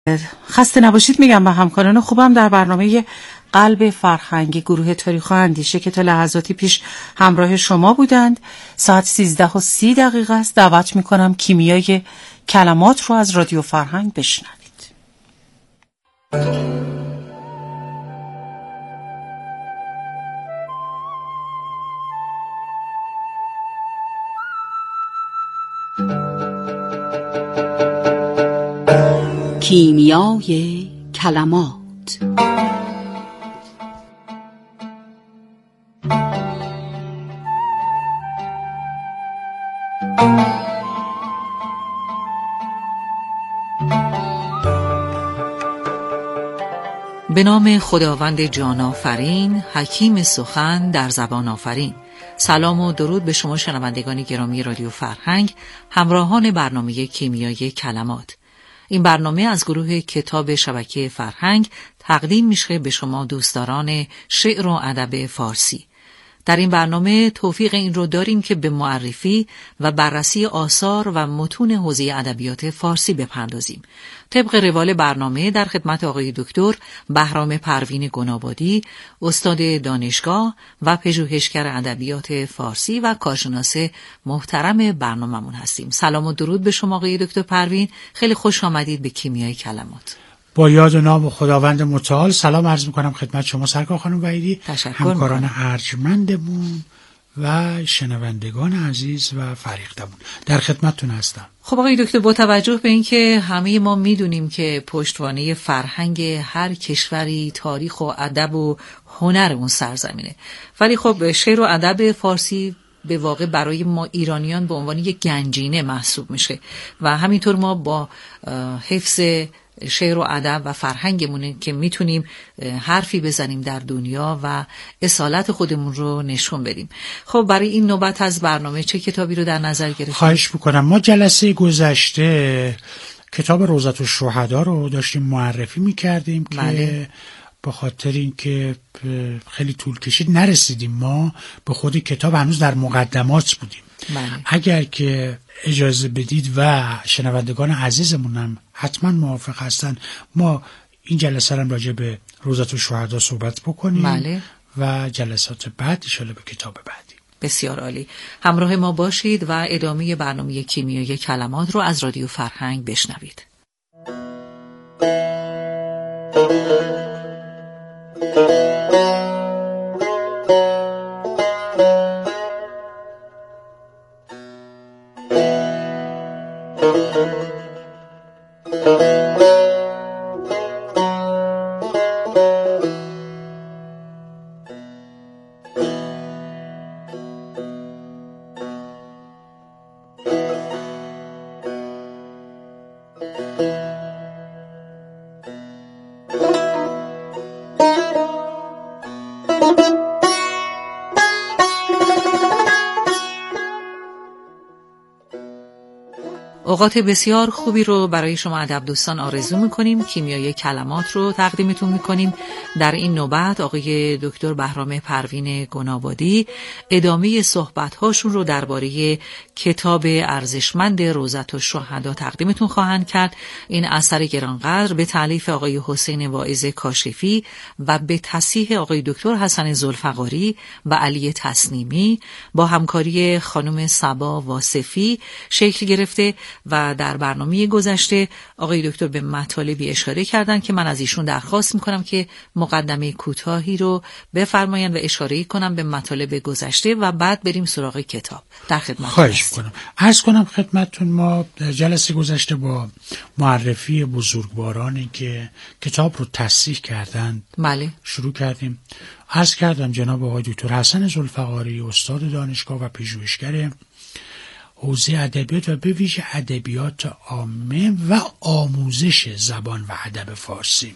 خسته نباشید میگم به همکاران خوبم در برنامه قلب فرهنگی گروه تاریخ و اندیشه که تا لحظاتی پیش همراه شما بودند. ساعت 13:30 است. دعوت میکنم کیمیای کلمات رو از رادیو فرهنگ بشنوید. کیمیای کلمات. به نام خداوند جان آفرین، حکیم سخن در زبان آفرین. سلام و درود به شما شنوندگان گرامی رادیو فرهنگ، همراهان برنامه کیمیای کلمات. این برنامه از گروه کتاب شبکه فرهنگ تقدیم میشه به شما دوستداران شعر و ادب فارسی. در این برنامه توفیق این رو داریم که به معرفی و بررسی آثار و متون حوزه ادبیات فارسی بپردازیم. طبق روال برنامه در خدمت آقای دکتر بهرام پروین گنابادی، استاد دانشگاه و پژوهشگر ادبیات فارسی و کارشناس محترم برنامه‌مون هستیم. سلام و درود به شما آقای دکتر پروین، خیلی خوش آمدید به کیمیای کلمات. با یاد و نام خداوند متعال سلام عرض میکنم خدمت شما سرکار خانم وحیدی، همکاران ارجمندمون و شنوندگان عزیز و فریختمون. در خدمتتون هستم. خب آقای دکتر، با توجه به اینکه همه ما میدونیم که پشتوانه فرهنگ هر کشوری تاریخ و ادب و هنر اون سرزمینه، ولی خب شعر و ادب فارسی به واقع برای ما ایرانیان به عنوان یک گنجینه محسوب میشه و همینطور ما با حفظ شعر و ادب و فرهنگمونه که میتونیم حرفی بزنیم در دنیا و اصالت خودمون رو نشون بدیم. خب برای این نوبت از برنامه چه کتابی رو در نظر گرفتیم؟ خواهش میکنم. ما جلسه گذشته کتاب روضة الشهدا رو داشتیم معرفی میکردیم که به خاطر اینکه خیلی طول کشید نرسیدیم. ما به خود کتاب هنوز در مقدمات بودیم. اگر که اجازه بدید و شنوندگان عزیزمون هم حتما موافق هستن، ما این جلسه هم راجع به روضة الشهدا صحبت بکنیم و جلسات بعد ان شاءالله به کتاب بعدی. بسیار عالی. همراه ما باشید و ادامه برنامه کیمیای کلمات رو از رادیو فرهنگ بشنوید. اوقات بسیار خوبی رو برای شما ادب دوستان آرزو میکنیم. کیمیای کلمات رو تقدیمتون میکنیم. در این نوبت آقای دکتر بهرام پروین گنابادی ادامه صحبت‌هاشون رو درباره کتاب ارزشمند روضة الشهدا تقدیمتون خواهند کرد. این اثر گرانقدر به تالیف آقای حسین واعظ کاشفی و به تصحیح آقای دکتر حسن ذوالفقاری و علی تسنیمی با همکاری خانم صبا واصفی شکل گرفته و در برنامه گذشته آقای دکتر به مطالبی اشاره کردن که من از ایشون درخواست میکنم که مقدمه کوتاهی رو بفرمایند و اشاره کنم به مطالب گذشته و بعد بریم سراغ کتاب. در خدمتتون خواهش میکنم. عرض کنم خدمتتون ما جلسه گذشته با معرفی بزرگوارانی که کتاب رو تصحیح کردند شروع کردیم. عرض کردم جناب آقای دکتر حسن ذوالفقاری استاد دانشگاه و پژوهشگر حوزه ادبیات و به ویژه ادبیات عامه و آموزش زبان و ادب فارسی.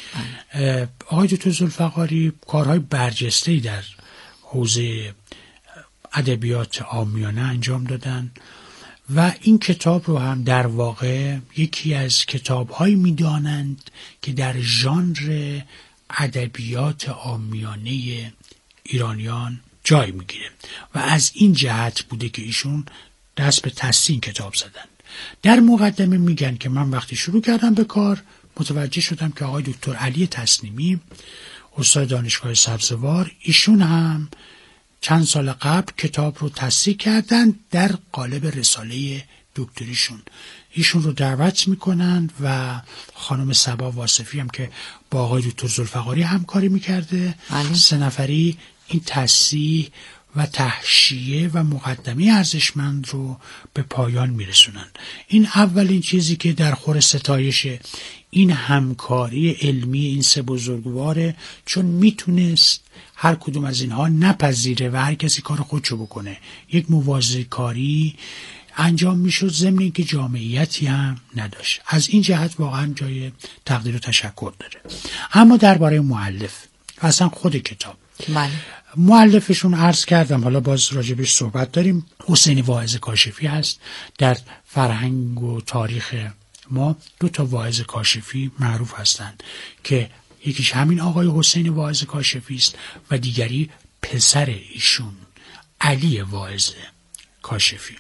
آقای دکتر ذوالفقاری کارهای برجسته‌ای در حوزه ادبیات عامیانه انجام دادن و این کتاب رو هم در واقع یکی از کتاب‌هایی می‌دانند که در ژانر ادبیات عامیانه ایرانیان جای می‌گیره و از این جهت بوده که ایشون دست به تصحیح کتاب زدن. در مقدمه میگن که من وقتی شروع کردم به کار متوجه شدم که آقای دکتر علی تسلیمی استاد دانشگاه سبزوار، ایشون هم چند سال قبل کتاب رو تصحیح کردن در قالب رساله دکتریشون. ایشون رو دعوت میکنن و خانم صبا واصفی هم که با آقای دکتر ذوالفقاری همکاری میکرده، 3 نفری این تصحیح و تحشیه و مقدمه ارزشمند رو به پایان میرسونن. این اولین چیزی که در خور ستایش این همکاری علمی این 3 بزرگواره، چون میتونست هر کدوم از اینها نپذیره و هر کسی کار خودشو بکنه. یک موازی کاری انجام میشد ضمن اینکه جامعیتی هم نداشت. از این جهت واقعا جای تقدیر و تشکر داره. اما درباره مؤلف اصلا خود کتاب، مؤلفشون عرض کردم، حالا باز راجبش صحبت داریم. حسین واعظ کاشفی هست. در فرهنگ و تاریخ ما 2 واعظ کاشفی معروف هستند که یکیش همین آقای حسین واعظ کاشفی است و دیگری پسر ایشون علی واعظ کاشفی.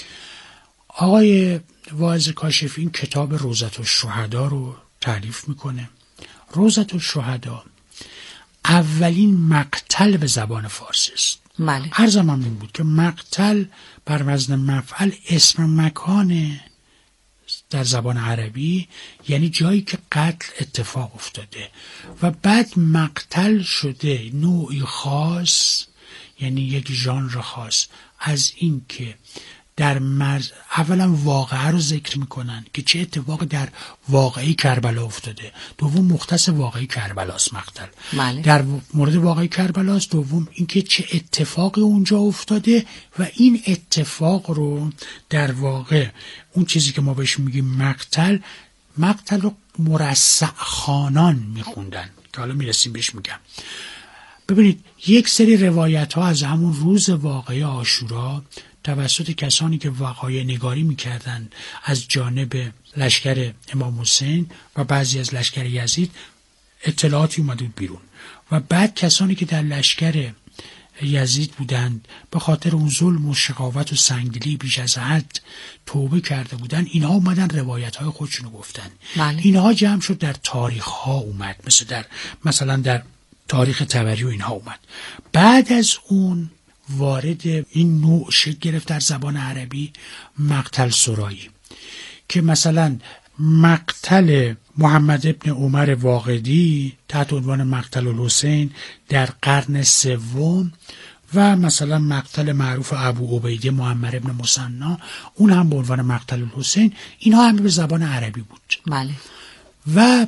آقای واعظ کاشفی این کتاب روضة الشهدا رو تالیف میکنه. روضة الشهدا اولین مقتل به زبان فارسی است. عرضم هم این بود که مقتل بر وزن مفعل اسم مکان در زبان عربی، یعنی جایی که قتل اتفاق افتاده و بعد مقتل شده نوعی خاص، یعنی یک ژانر خاص از این که در اولا واقعه رو ذکر میکنن که چه اتفاقی در واقعه کربلا افتاده، دوم مختص واقعه کربلاست مقتل. در مورد واقعه کربلاست، دوم اینکه چه اتفاقی اونجا افتاده و این اتفاق رو در واقع اون چیزی که ما بهش میگیم مقتل رو مرصع خوانان میخوندن که حالا میرسیم بهش میگم. ببینید یک سری روایت ها از همون روز واقعه عاشورا توسط کسانی که وقایع نگاری میکردند از جانب لشکر امام حسین و بعضی از لشکر یزید اطلاعاتی اومده بیرون و بعد کسانی که در لشکر یزید بودند به خاطر اون ظلم و شقاوت و سنگدلی بیش از حد توبه کرده بودند، اینها اومدن روایت های خودشونو گفتن. اینها جمع شد در تاریخ ها اومد، مثلا در تاریخ طبری و اینها اومد. بعد از اون وارد این نوع شکل گرفت در زبان عربی مقتل سرایی، که مثلا مقتل محمد ابن عمر واقدی تحت عنوان مقتل الحسین در قرن 3 و مثلا مقتل معروف ابو عبیده معمر ابن مثنی اون هم به عنوان مقتل الحسین، اینها هم به زبان عربی بود. و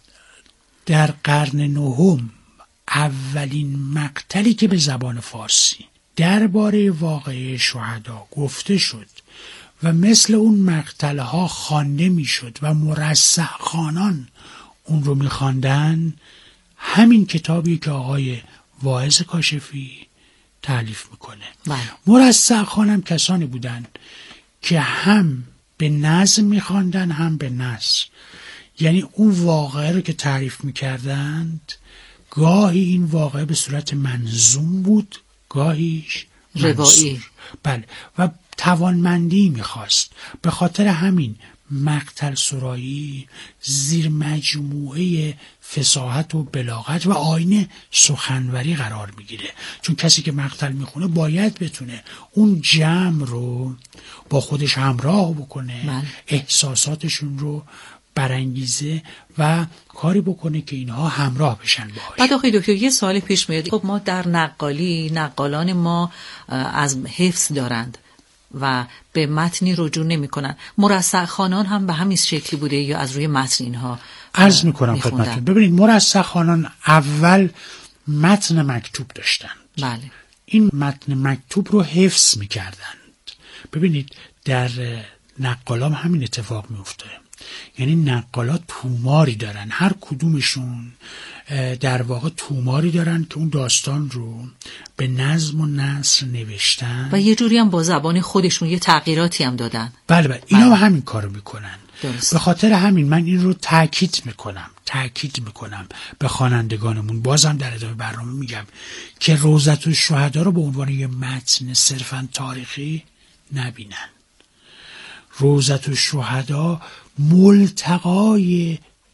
در قرن 9 اولین مقتلی که به زبان فارسی درباره واقعه شهدا گفته شد و مثل اون مقتلها خوانده میشد و مرصع خوانان اون رو میخواندن، همین کتابی که آقای واعظ کاشفی تالیف میکنه. مرصع خوانم کسانی بودن که هم به نظم میخواندن هم به نثر، یعنی اون واقعه رو که تعریف میکردند گاهی این واقعه به صورت منظوم بود، گاهیش روایی. بله، و توانمندی میخواست. به خاطر همین مقتل سرایی زیر مجموعه فصاحت و بلاغت و آیین سخنوری قرار میگیره، چون کسی که مقتل میخونه باید بتونه اون جمع رو با خودش همراه بکنه، احساساتشون رو برانگیزه و کاری بکنه که اینها همراه بشن باهاش. بعد آقای دکتر یه سوال پیش میاد، خب ما در نقالان ما از حفظ دارند و به متنی رجوع نمی‌کنن، مرصع خوانان هم به همین شکلی بوده یا از روی متن اینها عرض می‌کنم خدمتتون؟ ببینید مرصع خوانان اول متن مکتوب داشتند. این متن مکتوب رو حفظ می‌کردند. ببینید در نقالام همین اتفاق می‌افته، یعنی نقالا توماری دارن، هر کدومشون در واقع توماری دارن که اون داستان رو به نظم و نثر نوشتن و یه جوری هم با زبان خودشون یه تغییراتی هم دادن. بله اینا همین کارو میکنن. به خاطر همین من این رو تاکید میکنم به خوانندگانمون، بازم در ادامه برنامه میگم که روضة الشهدا رو به عنوان یه متن صرفا تاریخی نبینن. روضة الشهدا ملتقای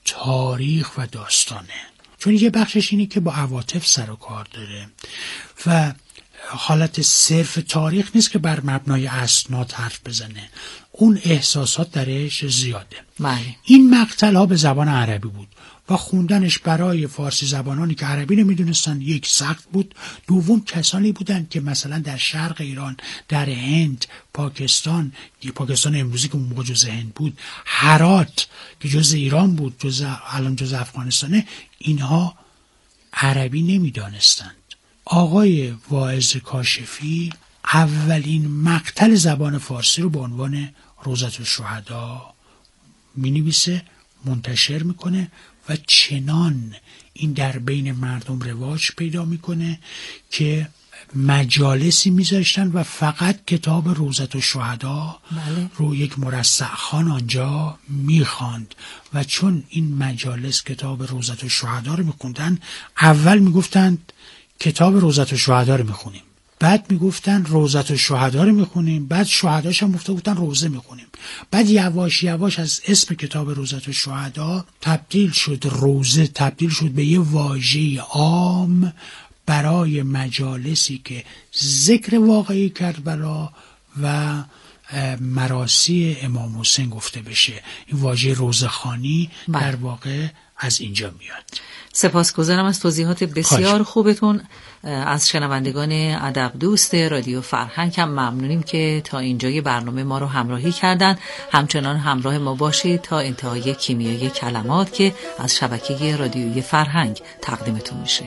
تاریخ و داستانه، چون یه بخشش اینه که با عواطف سر و کار داره و حالت صرف تاریخ نیست که بر مبنای اسناد حرف بزنه، اون احساسات درش زیاده. این مقتل ها به زبان عربی بود و خوندنش برای فارسی زبانانی که عربی نمیدونستن یک سخت بود. دوم کسانی بودند که مثلا در شرق ایران، در هند، پاکستان امروزی که اون موقع جزء هند بود، هرات که جزء ایران بود، الان جزء افغانستانه، اینها عربی نمیدانستند. آقای واعظ کاشفی اولین مقتل زبان فارسی رو به عنوان روزة الشهدا مینویسه، منتشر میکنه و چنان این در بین مردم رواج پیدا میکنه که مجالسی میذاشتن و فقط کتاب روزة الشهدا رو یک مرصع خان آنجا میخواند و چون این مجالس کتاب روزة الشهدا رو میخوندن، اول میگفتند کتاب روزة الشهدا رو میخونیم، بعد میگفتن روزة الشهدا رو میخونیم، بعد شهداش هم گفتن روزه میخونیم، بعد یواش یواش از اسم کتاب روزة الشهدا تبدیل شد روزه، تبدیل شد به یه واژه عام برای مجالسی که ذکر واقعی کربلا و مراسی امام حسین گفته بشه. این واژه روزخوانی در واقع از اینجا میاد. سپاسگزارم از توضیحات بسیار خوبتون. از شنوندگان ادب دوست رادیو فرهنگ هم ممنونیم که تا اینجای برنامه ما رو همراهی کردن. همچنان همراه ما باشید تا انتهای کیمیای کلمات که از شبکه رادیویی فرهنگ تقدیمتون میشه.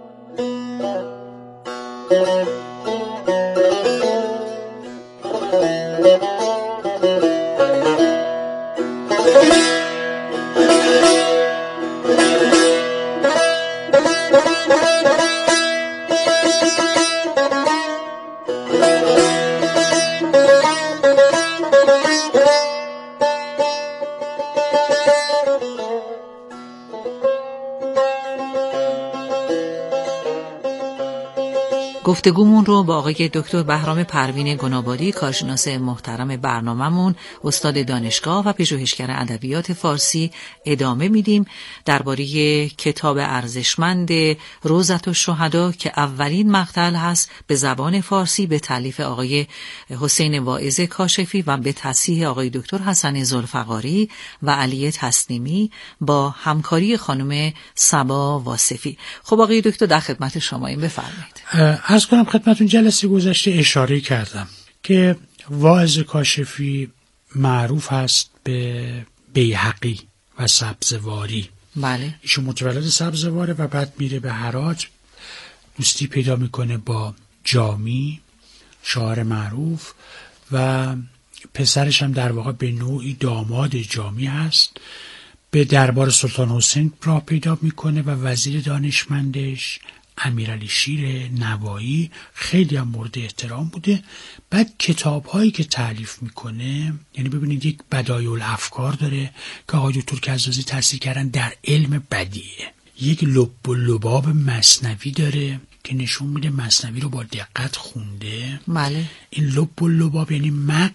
گفتگومون رو با آقای دکتر بهرام پروین گنابادی، کارشناس محترم برنامه‌مون، استاد دانشگاه و پژوهشگر ادبیات فارسی ادامه میدیم درباره کتاب ارزشمند روزة الشهدا که اولین مقتل هست به زبان فارسی به تالیف آقای حسین واعظ کاشفی و به تصحیح آقای دکتر حسن ذوالفقاری و علی تسلیمی با همکاری خانم صبا واصفی. خب آقای دکتر در خدمت شماییم، بفرمایید. عرض کنم خدمتون جلسه گذشته اشاره کردم که واعظ کاشفی معروف هست به بیهقی و سبزواری. بله. ایشون متولد سبزواره و بعد میره به هرات، دوستی پیدا میکنه با جامی، شاعر معروف، و پسرش هم در واقع به نوعی داماد جامی هست. به دربار سلطان حسین راه پیدا میکنه و وزیر دانشمندش امیرعلی شیر نوایی خیلی هم مورد احترام بوده. بعد کتاب‌هایی که تالیف میکنه، یعنی ببینید یک بدایع الافکار داره که آقای دکتر کزازی تأثیر کردن در علم بدیعه، یک لب و لباب مثنوی داره که نشون میده مثنوی رو با دقت خونده. بله. این لب و لباب یعنی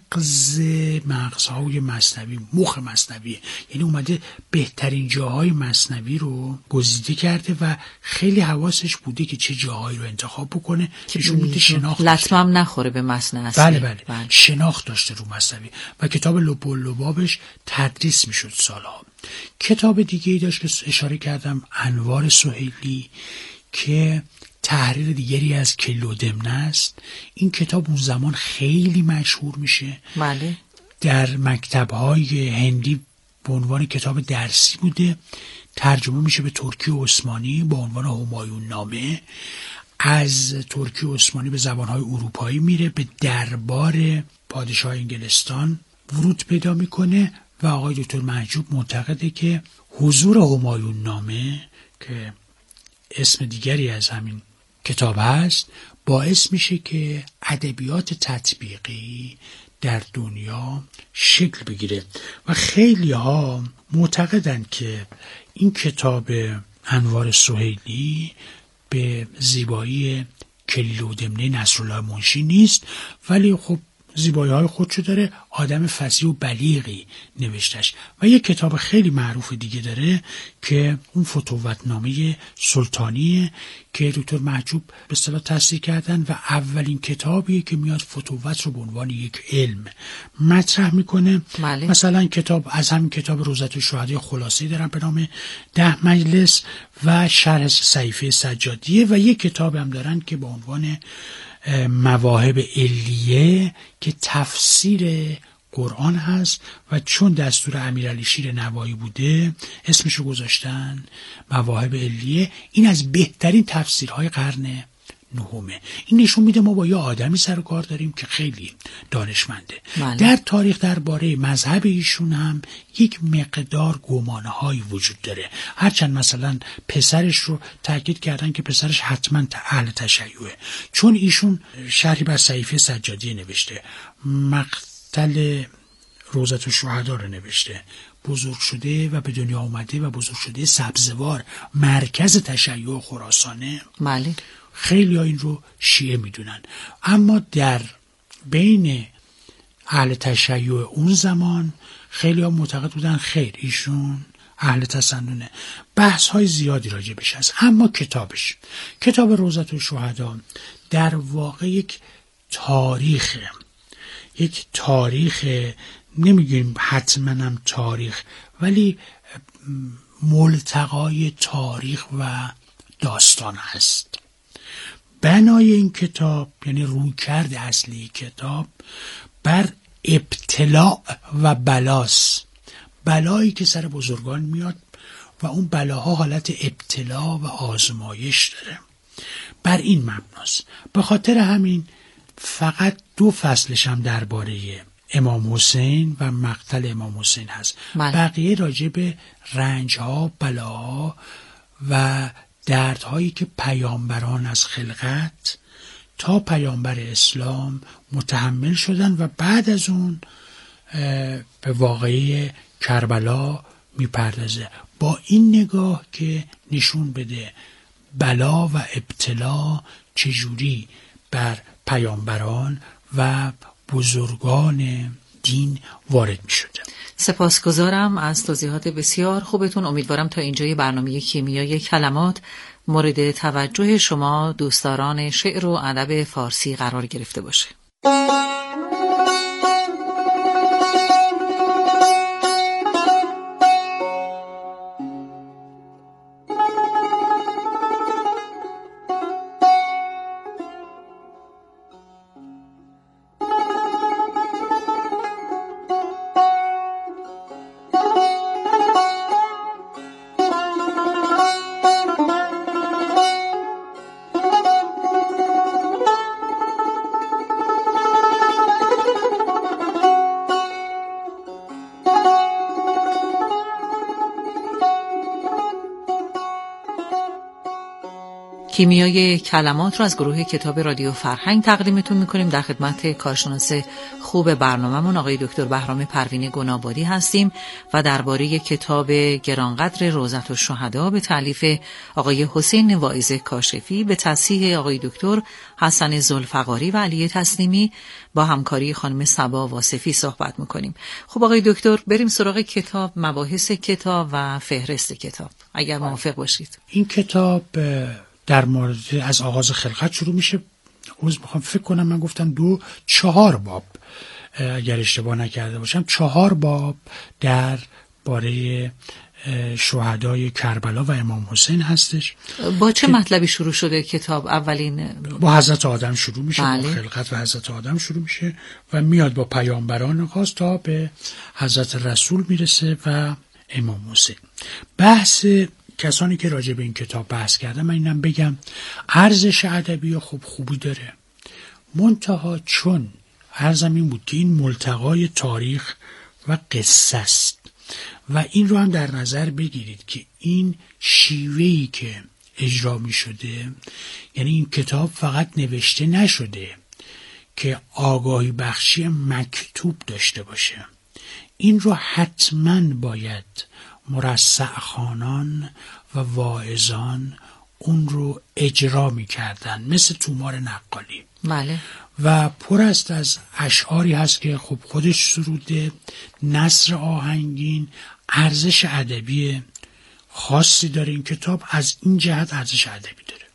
مغزهای مثنوی، مخ مثنوی، یعنی اومده بهترین جاهای مثنوی رو گزیده کرده و خیلی حواسش بوده که چه جاهایی رو انتخاب بکنه که نشون میده شناخت لطمم نخوره به متن اصلی. بله. شناخت داشته رو مثنوی و کتاب لب و لبابش تدریس میشد سالها. کتاب دیگه‌ای داشت که اشاره کردم، انوار سهیلی، که تحریر دیگری از کلودمنه است. این کتاب اون زمان خیلی مشهور میشه. بله. در مکتب‌های هندی به عنوان کتاب درسی بوده، ترجمه میشه به ترکی و عثمانی با عنوان همایون نامه. از ترکی و عثمانی به زبان‌های اروپایی میره، به دربار پادشاه انگلستان ورود پیدا میکنه و آقای دکتر محجوب معتقده که حضور همایون نامه که اسم دیگری از همین کتاب هست باعث میشه که ادبیات تطبیقی در دنیا شکل بگیره و خیلی ها معتقدند که این کتاب انوار سهیلی به زیبایی کلیل و دمنه نصرالله منشی نیست، ولی خب زیبایی‌های خودشو داره، آدم فصیح و بلیغی نوشتش. و یک کتاب خیلی معروف دیگه داره که اون فتوتنامه سلطانیه که دکتر محجوب به اصطلاح تصحیح کردن و اولین کتابیه که میاد فتوت رو به عنوان یک علم مطرح میکنه. مثلا کتاب از همین کتاب روزة الشهدا خلاصه‌ای دارم به نام 10 مجلس و شرح صحیفه سجادیه و یک کتاب هم دارن که به عنوان مواهب علیه که تفسیر قرآن هست و چون دستور امیرعلی شیر نوایی بوده اسمشو گذاشتن مواهب علیه. این از بهترین تفسیرهای قرن نهمه. این نشون میده ما با یه آدمی سر و کار داریم که خیلی دانشمنده. در تاریخ درباره مذهب ایشون هم یک مقدار گمانه‌هایی وجود داره، هرچند مثلا پسرش رو تاکید کردن که پسرش حتما اهل تشیعه، چون ایشون شرحی بر صحیفه سجادیه نوشته، مقتل روزة الشهدا رو نوشته، بزرگ شده و به دنیا اومده و بزرگ شده سبزوار، مرکز تشیع خراسانه. بله. خیلی ها این رو شیعه میدونن، اما در بین اهل تشیع اون زمان خیلی ها معتقد بودن خیر ایشون اهل تسننه. بحث های زیادی راجبش هست، اما کتاب روزة الشهدا در واقع یک تاریخ نمیگیم حتما هم تاریخ، ولی ملتقای تاریخ و داستان هست. بنای این کتاب یعنی رویکرد اصلی کتاب بر ابتلاء و بلاست، بلایی که سر بزرگان میاد و اون بلاها حالت ابتلا و آزمایش داره، بر این مبناست. به خاطر همین فقط 2 فصلش هم درباره امام حسین و مقتل امام حسین هست. بقیه راجع به رنجها، بلاها و دردهایی که پیامبران از خلقت تا پیامبر اسلام متحمل شدن و بعد از اون به واقعه کربلا میپردازه، با این نگاه که نشون بده بلا و ابتلا چجوری بر پیامبران و بزرگان دین وارد می شده. سپاسگزارم از توضیحات بسیار خوبتون. امیدوارم تا اینجای برنامه کیمیای کلمات مورد توجه شما دوستداران شعر و ادب فارسی قرار گرفته باشه. کیمیای کلمات رو از گروه کتاب رادیو فرهنگ تقدیمتون میکنیم. در خدمت کارشناس خوب برنامه‌مون آقای دکتر بهرام پروین گنابادی هستیم و درباره کتاب گرانقدر روزة الشهدا به تالیف آقای حسین واعظ کاشفی به تصحیح آقای دکتر حسن ذوالفقاری و علی تسلیمی با همکاری خانم صبا واصفی صحبت میکنیم. خب آقای دکتر بریم سراغ کتاب، مباحث کتاب و فهرست کتاب اگر موافق باشید. این کتاب در مورد از آغاز خلقت شروع میشه. فکر کنم من گفتم 4 باب اگر اشتباه نکرده باشم، 4 باب در باره شهدای کربلا و امام حسین هستش. با چه مطلبی شروع شده کتاب؟ اولین با حضرت آدم شروع میشه. بله. با خلقت و حضرت آدم شروع میشه و میاد با پیامبران خاص تا به حضرت رسول میرسه و امام حسین. بحث کسانی که راجع به این کتاب بحث کردن، من اینم بگم ارزش ادبی خوبی داره، منتها چون عرضم این بود که این ملتقای تاریخ و قصه است و این رو هم در نظر بگیرید که این شیوهی که اجرا می شده، یعنی این کتاب فقط نوشته نشده که آگاهی بخشی مکتوب داشته باشه، این رو حتما باید مرصع خوانان و واعظان اون رو اجرا می کردن، مثل تومار نقالی. بله. و پر است از اشعاری هست که خب خودش سروده، نثر آهنگین، ارزش ادبی خاصی داره. این کتاب از این جهت ارزش ادبی داره.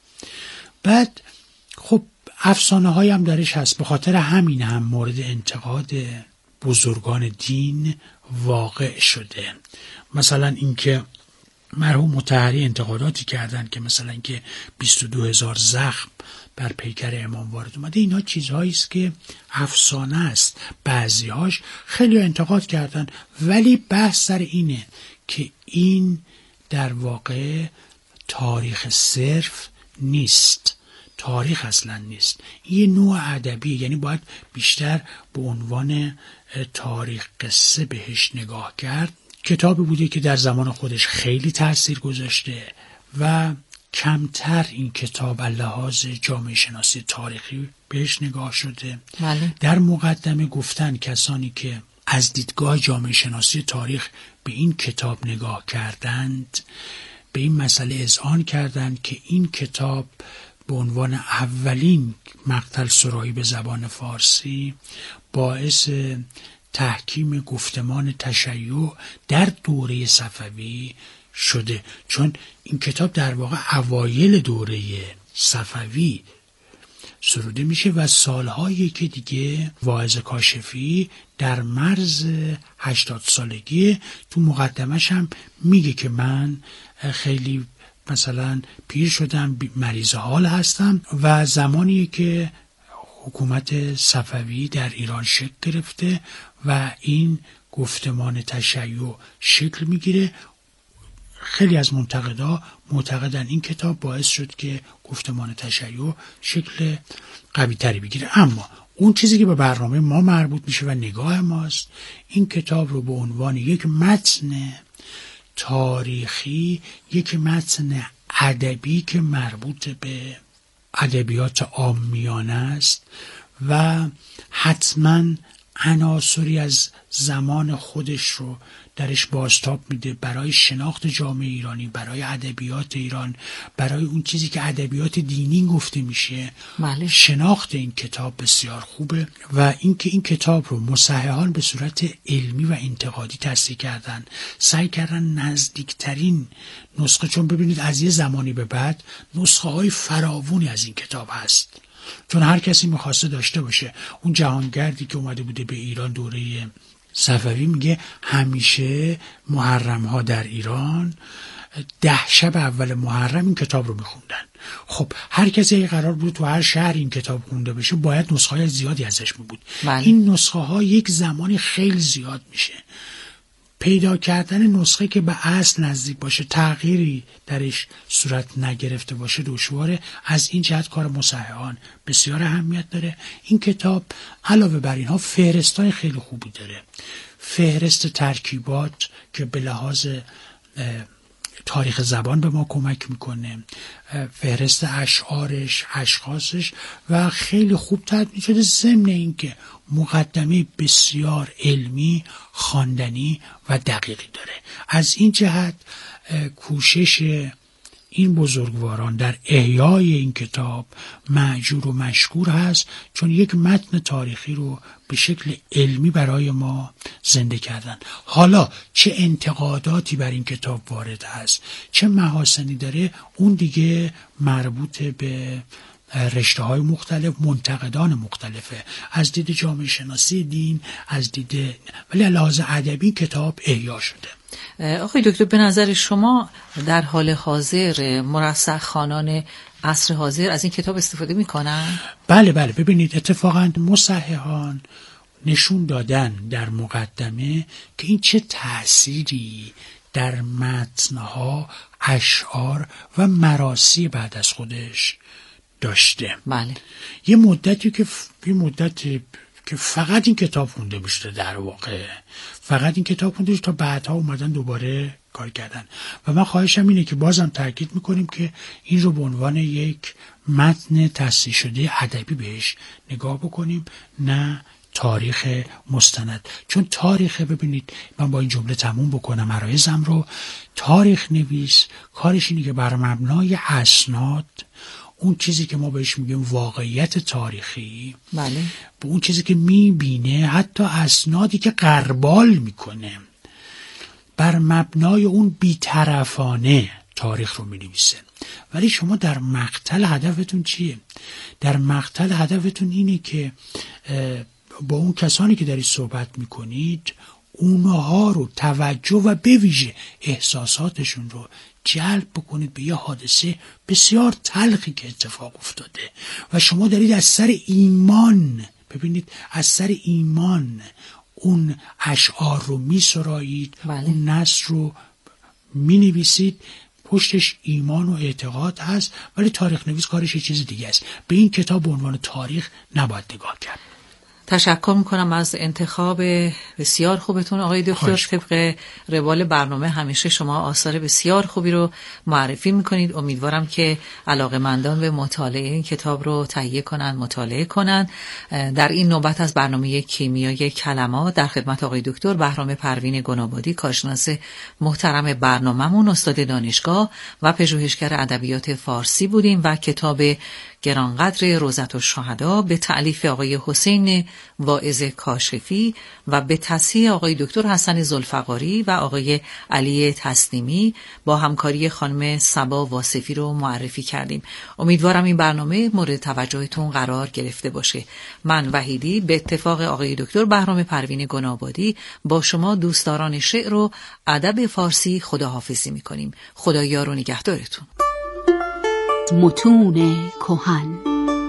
بعد خب افسانه های هم درش هست، به خاطر همین هم مورد انتقاد بزرگان دین واقع شده. مثلا اینکه مرحوم مطهری انتقاداتی کردن که مثلا که 22,000 زخم بر پیکر امام وارد اومده، اینا چیزهایی است که افسانه است. بعضی‌هاش خیلی انتقاد کردن، ولی بحث سر اینه که این در واقع تاریخ صرف نیست، تاریخ اصلا نیست، یه نوع ادبی، یعنی باید بیشتر به عنوان تاریخ قصه بهش نگاه کرد. کتابی بوده که در زمان خودش خیلی تأثیر گذاشته و کمتر این کتاب لحاظ جامعه شناسی تاریخی بهش نگاه شده. بله. در مقدمه گفتن کسانی که از دیدگاه جامعه شناسی تاریخ به این کتاب نگاه کردند، به این مسئله اذعان کردند که این کتاب به عنوان اولین مقتل سرایی به زبان فارسی باعث تحکیم گفتمان تشیع در دوره صفوی شده، چون این کتاب در واقع اوایل دوره صفوی سروده میشه و سالهایی که دیگه واعظ کاشفی در مرز 80 سالگی تو مقدمش هم میگه که من خیلی مثلا پیر شدم، مریض حال هستم و زمانی که حکومت صفوی در ایران شکل گرفته و این گفتمان تشیع شکل میگیره، خیلی از منتقدا معتقدن این کتاب باعث شد که گفتمان تشیع شکل قوی تری بگیره. اما اون چیزی که به برنامه ما مربوط میشه و نگاه ماست، این کتاب رو به عنوان یک متن تاریخی، یک متن ادبی که مربوط به ادبیات عامیانه است و حتما عناصری از زمان خودش رو درش بازتاب میده برای شناخت جامعه ایرانی، برای ادبیات ایران، برای اون چیزی که ادبیات دینی گفته میشه. بله. شناخت این کتاب بسیار خوبه و اینکه این کتاب رو مصححان به صورت علمی و انتقادی تصحیح کردن، سعی کردن نزدیکترین نسخه، چون ببینید از یه زمانی به بعد نسخه های فراوانی از این کتاب هست، چون هر کسی میخواسته داشته باشه. اون جهانگردی که اومده بوده به ایران دوره صفوی میگه همیشه محرم ها در ایران 10 شب اول محرم این کتاب رو میخوندن. خب هر کسی قرار بود تو هر شهر این کتاب خونده بشه، باید نسخه های زیادی ازش بود. این نسخه ها یک زمانی خیلی زیاد میشه، پیدا کردن نسخه که به اصل نزدیک باشه، تغییری درش صورت نگرفته باشه دشواره. از این جهت کار مصححان بسیار اهمیت داره. این کتاب علاوه بر اینها فهرستای خیلی خوبی داره، فهرست ترکیبات که به لحاظ تاریخ زبان به ما کمک میکنه، فهرست اشعارش، اشخاصش و خیلی خوب تدوین شده، ضمن اینکه مقدمه بسیار علمی، خواندنی و دقیقی داره. از این جهت کوشش این بزرگواران در احیای این کتاب مأجور و مشکور هست، چون یک متن تاریخی رو به شکل علمی برای ما زنده کردن. حالا چه انتقاداتی بر این کتاب وارد هست، چه محاسنی داره، اون دیگه مربوط به رشته های مختلف، منتقدان مختلفه، از دید جامعه شناسی دین، از دید، ولی لحاظ ادبی کتاب احیا شده. آقای دکتر، به نظر شما در حال حاضر مرسخ خوانان عصر حاضر از این کتاب استفاده میکنن؟ بله. ببینید اتفاقا مصححان نشون دادن در مقدمه که این چه تأثیری در متنها، اشعار و مراسی بعد از خودش داشته. بله. یه مدتی که فقط این کتاب خونده میشده، در واقع فقط این کتاب خونده میشده تا بعدها اومدن دوباره کار کردن. و من خواهشم اینه که بازم تاکید میکنیم که این رو به عنوان یک متن تصحیح شده ادبی بهش نگاه بکنیم، نه تاریخ مستند. چون تاریخ، ببینید من با این جمله تموم بکنم عرایزم رو، تاریخ نویس کارش اینه که بر مبنای اسناد اون چیزی که ما بهش میگیم واقعیت تاریخی، بله، به اون چیزی که میبینه، حتی اسنادی که غربال میکنه، بر مبنای اون بی‌طرفانه تاریخ رو مینویسه. ولی شما در مقتل هدفتون چیه؟ در مقتل هدفتون اینه که با اون کسانی که دارید صحبت میکنید اونها رو توجه و به ویژه احساساتشون رو جلب بکنید به یه حادثه بسیار تلخی که اتفاق افتاده و شما دارید از سر ایمان، ببینید از سر ایمان اون اشعار رو میسرایید، اون نثر رو مینویسید، پشتش ایمان و اعتقاد هست، ولی تاریخ نویس کارش یه چیز دیگه است. به این کتاب به عنوان تاریخ نباید نگاه کرد. تشکر میکنم از انتخاب بسیار خوبتون آقای دکتر. طبق روال برنامه همیشه شما آثار بسیار خوبی رو معرفی میکنید. امیدوارم که علاقه‌مندان به مطالعه این کتاب رو تهیه کنن، مطالعه کنن. در این نوبت از برنامه کیمیای کلمات در خدمت آقای دکتر بهرام پروین گنابادی، کارشناس محترم برنامه‌مون، استاد دانشگاه و پژوهشگر ادبیات فارسی بودیم و کتاب گرانقدر روضة الشهدا به تألیف آقای حسین واعظ کاشفی و به تصحیح آقای دکتر حسن ذوالفقاری و آقای علی تسلیمی با همکاری خانم صبا واصفی رو معرفی کردیم. امیدوارم این برنامه مورد توجهتون قرار گرفته باشه. من وحیدی به اتفاق آقای دکتر بهرام پروین گنابادی با شما دوستداران شعر و ادب فارسی خداحافظی می‌کنیم. خدا یار و نگهدارتون. متون کهن.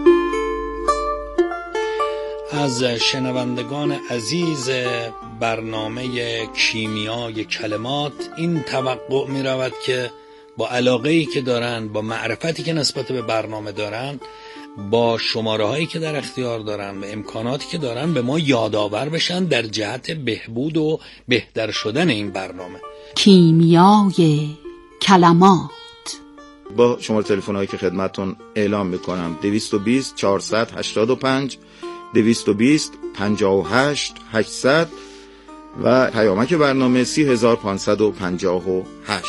از شنوندگان عزیز برنامه کیمیای کلمات این توقع می رود که با علاقه‌ای که دارند، با معرفتی که نسبت به برنامه دارند، با شماره هایی که در اختیار دارند و امکاناتی که دارند به ما یادآور بشن در جهت بهبود و بهتر شدن این برنامه. کیمیای کلمات. با شماره تلفن هایی که خدمتون اعلام میکنم 220 485 220 58 800 و پیامک برنامه 30558.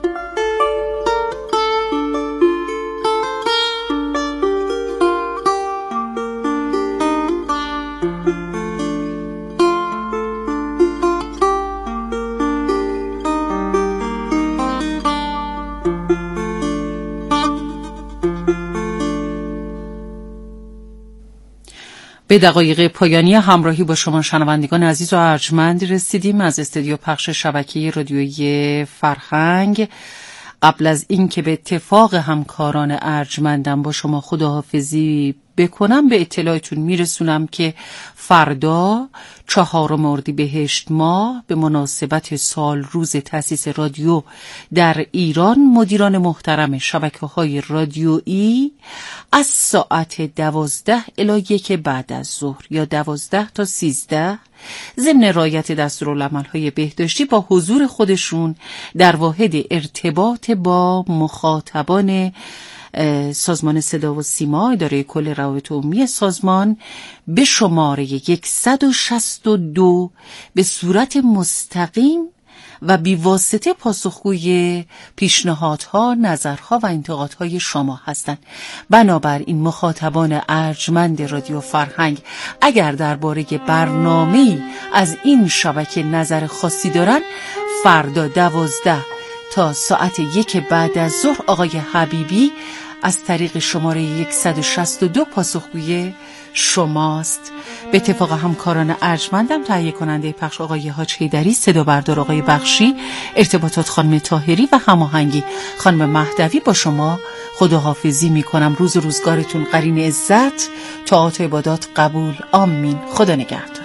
به دقایق پایانی همراهی با شما شنوندگان عزیز و ارجمند رسیدیم از استودیو پخش شبکه رادیویی فرهنگ. قبل از این که به اتفاق همکاران ارجمندم با شما خداحافظی بکنم، به اطلاعتون میرسونم که فردا 4 اردیبهشت ماه به مناسبت سال روز تأسیس رادیو در ایران، مدیران محترم شبکه‌های رادیویی از ساعت 12 الی 1 بعد از ظهر یا 12 تا 13 ضمن رعایت دستورالعمل‌های بهداشتی با حضور خودشون در واحد ارتباط با مخاطبان سازمان صدا و سیما، اداره کل روابط عمومی سازمان، به شماره 162 به صورت مستقیم و بیواسطه پاسخگوی پیشنهادها، نظرها و انتقادهای شما هستند. بنابراین مخاطبان ارجمند رادیو فرهنگ اگر درباره برنامه‌ای از این شبکه نظر خاصی دارن، فردا 12 تا ساعت 1 بعد از ظهر آقای حبیبی از طریق شماره 162 پاسخگوی شماست. به اتفاق همکاران ارجمندم تهیه کننده پخش آقای حاج حیدری، صدا بردار آقای بخشی، ارتباطات خانم طاهری و هماهنگی خانم مهدوی با شما خداحافظی می کنم. روز و روزگارتون قرین عزت، طاعات و عبادات قبول. آمین. خدا نگهدار.